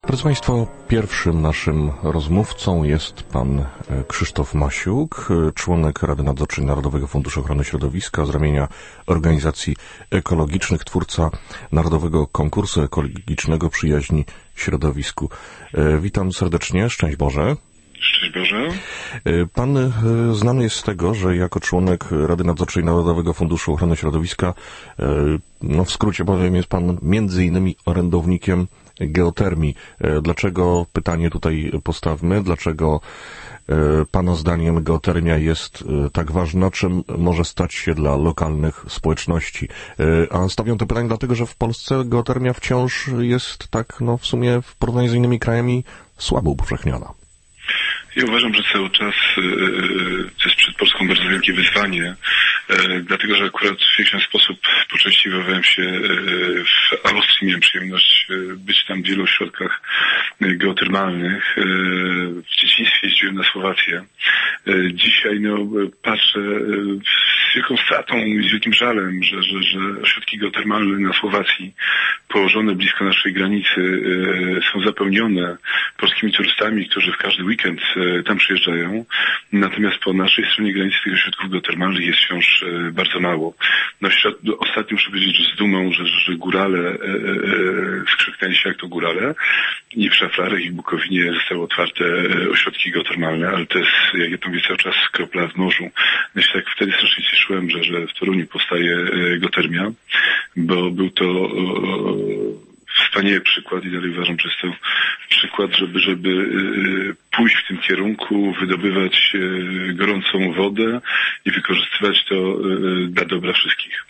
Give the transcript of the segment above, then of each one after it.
Drodzy Państwo, pierwszym naszym rozmówcą jest pan Krzysztof Masiuk, członek Rady Nadzorczej Narodowego Funduszu Ochrony Środowiska z ramienia organizacji ekologicznych, twórca Narodowego Konkursu Ekologicznego Przyjaźni Środowisku. Witam serdecznie, szczęść Boże. Szczęść Boże. Pan znany jest z tego, że jako członek Rady Nadzorczej Narodowego Funduszu Ochrony Środowiska, w skrócie powiem, jest pan między innymi orędownikiem geotermii. Dlaczego, pytanie tutaj postawmy, dlaczego pana zdaniem geotermia jest tak ważna, czym może stać się dla lokalnych społeczności? A stawiam to pytanie dlatego, że w Polsce geotermia wciąż jest tak, w sumie w porównaniu z innymi krajami słabo upowszechniona. Ja uważam, że cały czas to jest przed Polską bardzo wielkie wyzwanie, dlatego że akurat w jakiś sposób po części wychowałem się w Austrii, miałem przyjemność być tam w wielu ośrodkach geotermalnych. W dzieciństwie jeździłem na Słowację. Dzisiaj patrzę z wielką stratą i z wielkim żalem, że ośrodki geotermalne na Słowacji, położone blisko naszej granicy, są zapełnione polskimi turystami, którzy w każdy weekend tam przyjeżdżają. Natomiast po naszej stronie granicy tych ośrodków geotermalnych jest wciąż bardzo mało. Ostatnio muszę powiedzieć, że z dumą, że górale skrzyknęli się jak to górale i w Szaflarach i w Bukowinie zostały otwarte ośrodki geotermalne, ale to jest, jak ja to mówię, cały czas kropla w morzu. Myślę, tak wtedy strasznie cieszyłem, że w Toruniu powstaje geotermia, bo był to wspaniały przykład i dalej uważam, że jest to przykład, żeby pójść w tym kierunku, wydobywać gorącą wodę i wykorzystywać to dla dobra wszystkich.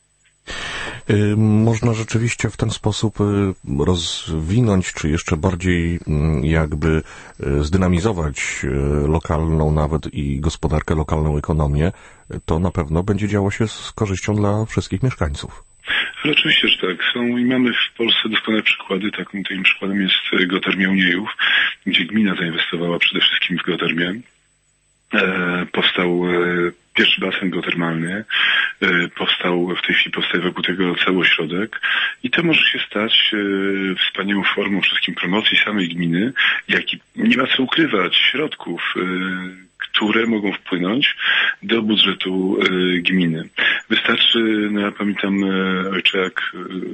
Można rzeczywiście w ten sposób rozwinąć, czy jeszcze bardziej jakby zdynamizować lokalną nawet i gospodarkę, lokalną ekonomię. To na pewno będzie działo się z korzyścią dla wszystkich mieszkańców. Ale oczywiście, że tak. Są i mamy w Polsce doskonałe przykłady. Takim przykładem jest geotermia Uniejów, gdzie gmina zainwestowała przede wszystkim w geotermię. Powstał pierwszy basen geotermalny, w tej chwili powstaje wokół tego cały ośrodek i to może się stać wspaniałą formą wszystkim promocji samej gminy, jak i nie ma co ukrywać środków, które mogą wpłynąć do budżetu gminy. Wystarczy, ja pamiętam, ojcze, jak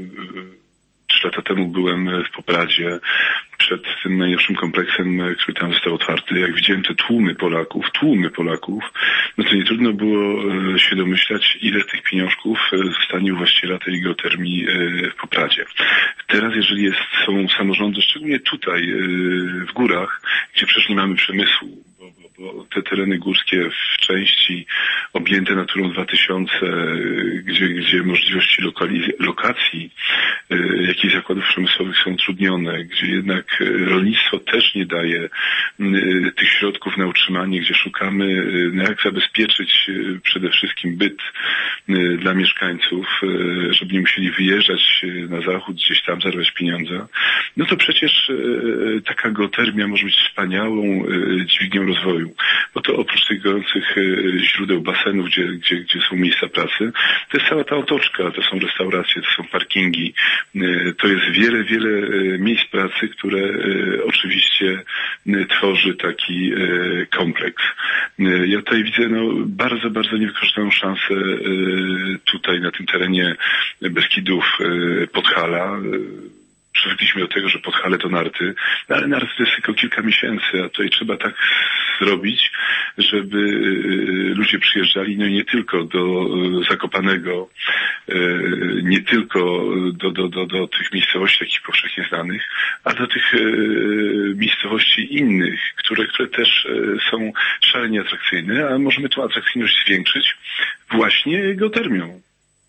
3 lata temu byłem w Popradzie przed tym najnowszym kompleksem, który tam został otwarty. Jak widziałem te tłumy Polaków, to nie trudno było się domyślać, ile tych pieniążków zostanie u właściciela tej geotermii w Popradzie. Teraz, jeżeli są samorządy, szczególnie tutaj w górach, gdzie przecież nie mamy przemysłu, bo te tereny górskie w części objęte Naturą 2000, gdzie możliwości lokacji jakichś zakładów przemysłowych są utrudnione, gdzie jednak rolnictwo też nie daje tych środków na utrzymanie, gdzie szukamy, jak zabezpieczyć przede wszystkim byt dla mieszkańców, żeby nie musieli wyjeżdżać na zachód, gdzieś tam zarabiać pieniądze, to przecież taka geotermia może być wspaniałą dźwignią rozwoju. Bo to oprócz tych gorących źródeł basenów, gdzie są miejsca pracy, to jest cała ta otoczka, to są restauracje, to są parkingi, to jest wiele miejsc pracy, które oczywiście tworzy taki kompleks. Ja tutaj widzę bardzo niewykorzystaną szansę tutaj na tym terenie Beskidów, Podhala. Przywykliśmy do tego, że Podhale to narty, ale narty to jest tylko kilka miesięcy, a tutaj trzeba tak zrobić, żeby ludzie przyjeżdżali nie tylko do Zakopanego, nie tylko do tych miejscowości takich powszechnie znanych, a do tych miejscowości innych, które też są szalenie atrakcyjne, a możemy tą atrakcyjność zwiększyć właśnie geotermią.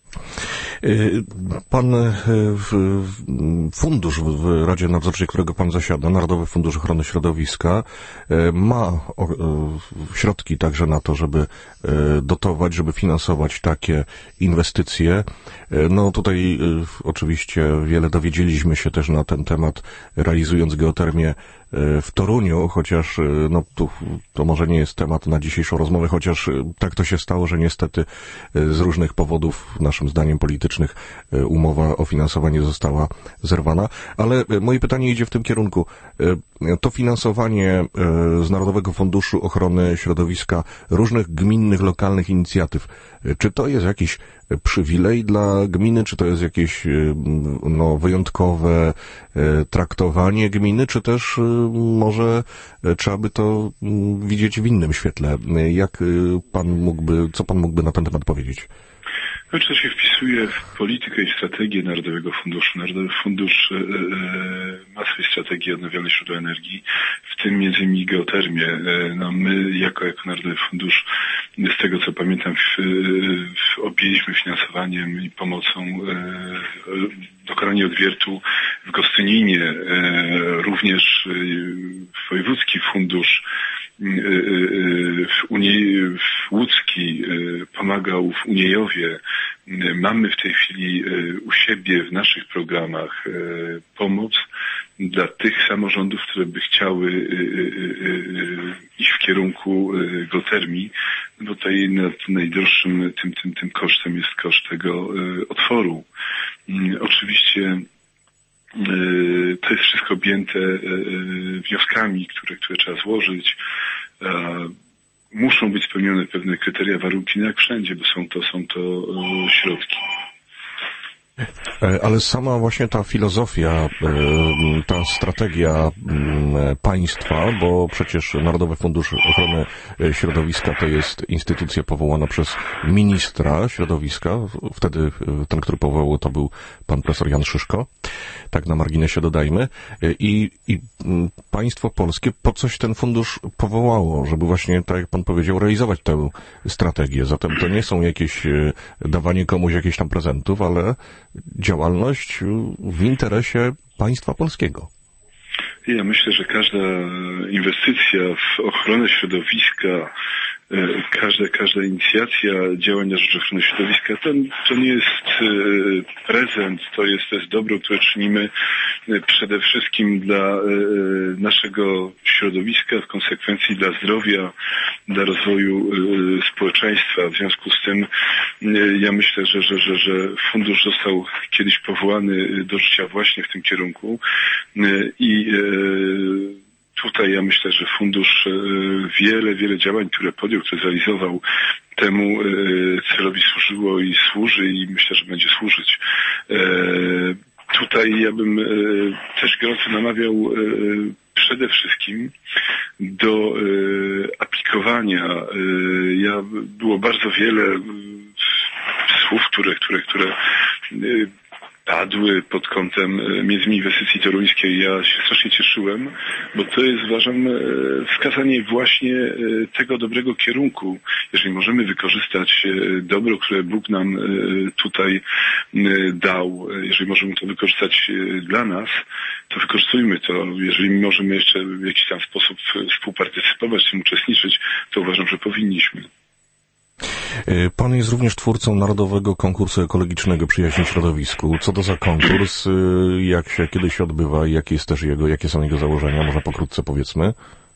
Pan fundusz w Radzie Nadzorczej, którego pan zasiada, Narodowy Fundusz Ochrony Środowiska, ma środki także na to, żeby dotować, żeby finansować takie inwestycje. Tutaj oczywiście wiele dowiedzieliśmy się też na ten temat, realizując geotermię w Toruniu, chociaż to może nie jest temat na dzisiejszą rozmowę, chociaż tak to się stało, że niestety z różnych powodów w naszym naszym zdaniem politycznych umowa o finansowanie została zerwana. Ale moje pytanie idzie w tym kierunku. To finansowanie z Narodowego Funduszu Ochrony Środowiska różnych gminnych, lokalnych inicjatyw, czy to jest jakiś przywilej dla gminy, czy to jest jakieś wyjątkowe traktowanie gminy, czy też może trzeba by to widzieć w innym świetle? Co pan mógłby na ten temat powiedzieć? To się wpisuje w politykę i strategię Narodowego Funduszu. Narodowy Fundusz ma swoje strategie odnawialnych źródeł energii, w tym między innymi geotermię. My jako Narodowy Fundusz, z tego co pamiętam, objęliśmy finansowaniem i pomocą dokonanie odwiertu w Gostyninie, również Wojewódzki Fundusz łódzki pomagał w Uniejowie. Mamy w tej chwili u siebie w naszych programach pomoc dla tych samorządów, które by chciały iść w kierunku geotermii, bo tutaj najdroższym tym kosztem jest koszt tego otworu. Oczywiście to jest wszystko objęte wnioskami, które trzeba złożyć. Muszą być spełnione pewne kryteria, warunki, jak wszędzie, bo są to środki. Ale sama właśnie ta filozofia, ta strategia państwa, bo przecież Narodowy Fundusz Ochrony Środowiska to jest instytucja powołana przez ministra środowiska. Wtedy ten, który powołał, to był pan profesor Jan Szyszko. Tak na marginesie dodajmy. I państwo polskie po coś ten fundusz powołało, żeby właśnie, tak jak pan powiedział, realizować tę strategię. Zatem to nie są jakieś dawanie komuś jakichś tam prezentów, ale działalność w interesie państwa polskiego. Ja myślę, że każda inwestycja w ochronę środowiska, każda inicjacja działań na rzecz ochrony środowiska, to nie jest prezent, to jest dobro, które czynimy przede wszystkim dla naszego środowiska, w konsekwencji dla zdrowia, dla rozwoju społeczeństwa. W związku z tym ja myślę, że fundusz został kiedyś powołany do życia właśnie w tym kierunku i tutaj ja myślę, że fundusz wiele działań, które podjął, które zrealizował, temu celowi służyło i służy i myślę, że będzie służyć. Tutaj ja bym też gorąco namawiał przede wszystkim do aplikowania. Było bardzo wiele słów, które padły pod kątem między innymi inwestycji toruńskiej. Ja się strasznie cieszyłem, bo to jest, uważam, wskazanie właśnie tego dobrego kierunku. Jeżeli możemy wykorzystać dobro, które Bóg nam tutaj dał, jeżeli możemy to wykorzystać dla nas, to wykorzystujmy to. Jeżeli możemy jeszcze w jakiś tam sposób współpartycypować, w tym uczestniczyć, to uważam, że powinniśmy. Pan jest również twórcą Narodowego Konkursu Ekologicznego Przyjaźń Środowisku. Co to za konkurs? Kiedy się odbywa i jakie są jego założenia? Może pokrótce powiedzmy.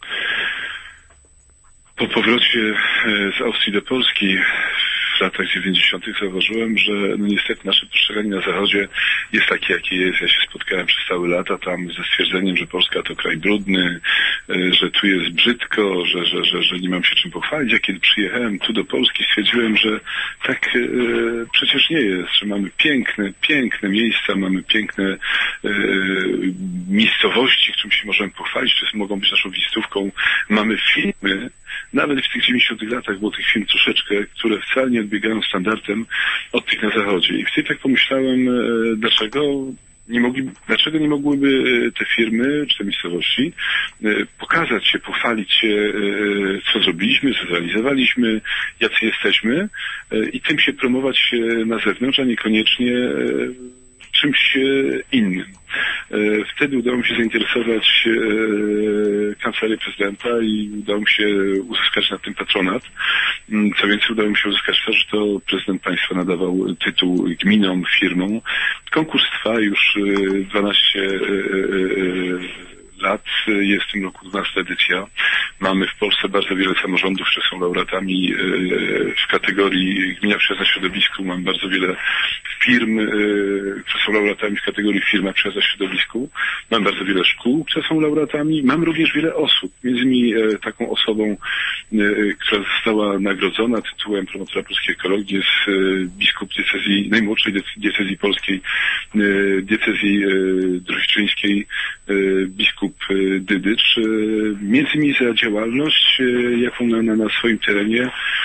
Po powrocie z Austrii do Polski w latach 90. zauważyłem, że niestety nasze postrzeganie na Zachodzie jest takie, jakie jest. Ja się spotkałem przez całe lata tam ze stwierdzeniem, że Polska to kraj brudny, że tu jest brzydko, że nie mam się czym pochwalić. A kiedy przyjechałem tu do Polski, stwierdziłem, że tak przecież nie jest, że mamy piękne miejsca, mamy piękne miejscowości, którym się możemy pochwalić, które mogą być naszą wizytówką. Mamy filmy, nawet w tych 90 latach było tych firm troszeczkę, które wcale nie odbiegają standardem od tych na Zachodzie. I wtedy tak pomyślałem, dlaczego nie mogłyby te firmy czy te miejscowości pokazać się, pochwalić się, co zrobiliśmy, co zrealizowaliśmy, jacy jesteśmy i tym się promować na zewnątrz, a niekoniecznie czymś innym. Wtedy udało mi się zainteresować kancelarię prezydenta i udało mi się uzyskać na tym patronat. Co więcej, udało mi się uzyskać to, że to prezydent państwa nadawał tytuł gminom, firmom. Konkurs trwa już 12 lat jest w tym roku 12. edycja. Mamy w Polsce bardzo wiele samorządów, które są laureatami w kategorii Gmina Przyjazna Środowisku. Mamy bardzo wiele firm, które są laureatami w kategorii Firma Przyjazna Środowisku. Mamy bardzo wiele szkół, które są laureatami. Mam również wiele osób. Między innymi taką osobą, która została nagrodzona tytułem promotora polskiej ekologii, jest biskup diecezji, najmłodszej diecezji polskiej, diecezji drohiczyńskiej, biskup Dydycz. Między innymi za działalność, jaką na swoim terenie,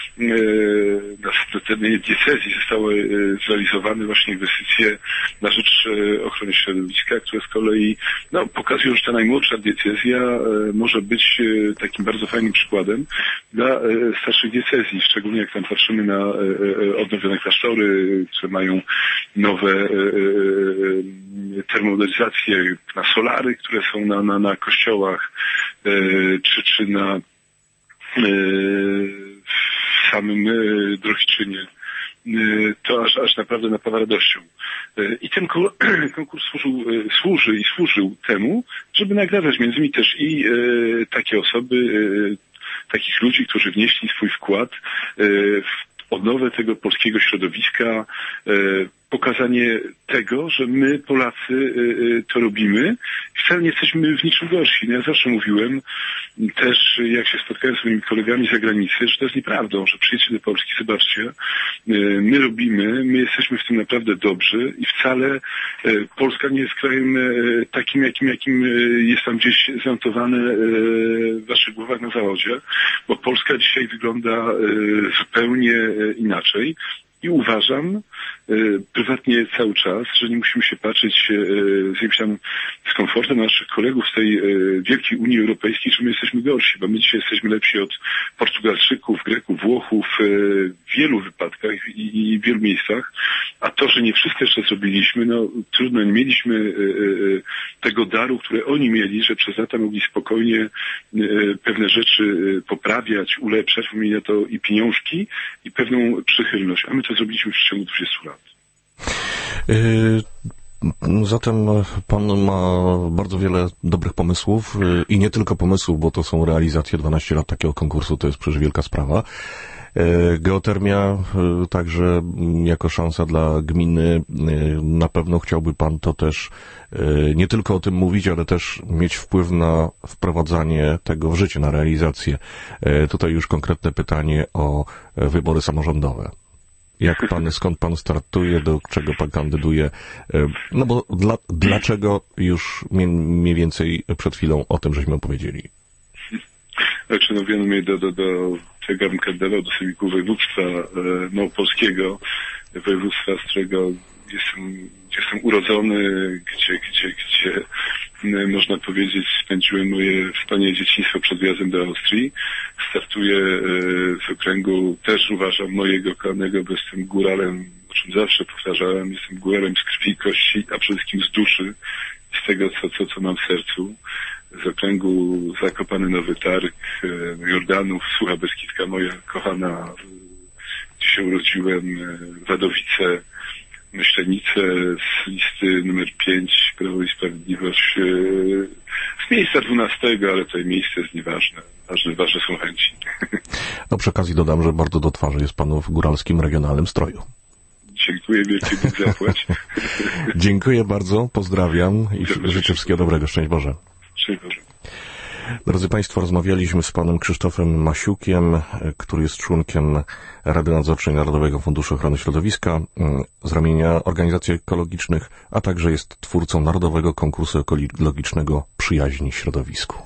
na terenie diecezji zostały zrealizowane właśnie inwestycje na rzecz ochrony środowiska, które z kolei pokazują, że ta najmłodsza diecezja może być takim bardzo fajnym przykładem dla starszych diecezji, szczególnie jak tam patrzymy na odnowione klasztory, które mają nowe termomodernizacje, na solary, które są na kościołach, czy na w samym Drohiczynie. To aż naprawdę napawa radością. I ten konkurs służył temu, żeby nagradzać między innymi też i takie osoby, takich ludzi, którzy wnieśli swój wkład w odnowę tego polskiego środowiska, pokazanie tego, że my, Polacy, to robimy i wcale nie jesteśmy w niczym gorsi. Ja zawsze mówiłem też, jak się spotkałem z moimi kolegami z zagranicy, że to jest nieprawdą, że przyjedźcie do Polski, zobaczcie, my robimy, my jesteśmy w tym naprawdę dobrzy i wcale Polska nie jest krajem takim, jakim jest tam gdzieś zanotowane w waszych głowach na zachodzie, bo Polska dzisiaj wygląda zupełnie inaczej. I uważam prywatnie cały czas, że nie musimy się patrzeć z jakimś tam dyskomfortem na naszych kolegów z tej wielkiej Unii Europejskiej, że my jesteśmy gorsi, bo my dzisiaj jesteśmy lepsi od Portugalczyków, Greków, Włochów w wielu wypadkach i w wielu miejscach. A to, że nie wszystko jeszcze zrobiliśmy, trudno, nie mieliśmy tego daru, który oni mieli, że przez lata mogli spokojnie pewne rzeczy poprawiać, ulepszać, bo mieli na to i pieniążki, i pewną przychylność. A my to zrobiliśmy w przeciągu 20 lat. Zatem pan ma bardzo wiele dobrych pomysłów i nie tylko pomysłów, bo to są realizacje. 12 lat takiego konkursu to jest przecież wielka sprawa. Geotermia także jako szansa dla gminy. Na pewno chciałby pan to też nie tylko o tym mówić, ale też mieć wpływ na wprowadzanie tego w życie, na realizację. Tutaj już konkretne pytanie o wybory samorządowe. Skąd pan startuje, do czego pan kandyduje? No bo dlaczego już mniej więcej przed chwilą o tym żeśmy opowiedzieli. Znaczy, wielu mnie do tego bym kandydował do Sejmiku Województwa Małopolskiego, województwa, z którego jestem urodzony, gdzie można powiedzieć spędziłem moje wspaniałe dzieciństwo przed wyjazdem do Austrii. Startuję z okręgu, też uważam, mojego kochanego, bo jestem góralem, o czym zawsze powtarzałem, jestem góralem z krwi i kości, a przede wszystkim z duszy, z tego, co mam w sercu. Z okręgu Zakopany Nowy Targ, Jordanów, Sucha Beskidzka, moja kochana, gdzie się urodziłem, Wadowice, Myślenice, z listy numer 5, Prawo i Sprawiedliwość, z miejsca 12, ale to miejsce jest nieważne. Ważne są chęci. No przy okazji dodam, że bardzo do twarzy jest panu w góralskim regionalnym stroju. Dziękuję, wielkie Bóg zapłać. Dziękuję bardzo, pozdrawiam i życzę wszystkiego dobrego. Szczęść Boże. Szczęść Boże. Drodzy Państwo, rozmawialiśmy z panem Krzysztofem Masiukiem, który jest członkiem Rady Nadzorczej Narodowego Funduszu Ochrony Środowiska z ramienia organizacji ekologicznych, a także jest twórcą Narodowego Konkursu Ekologicznego Przyjaźni Środowisku.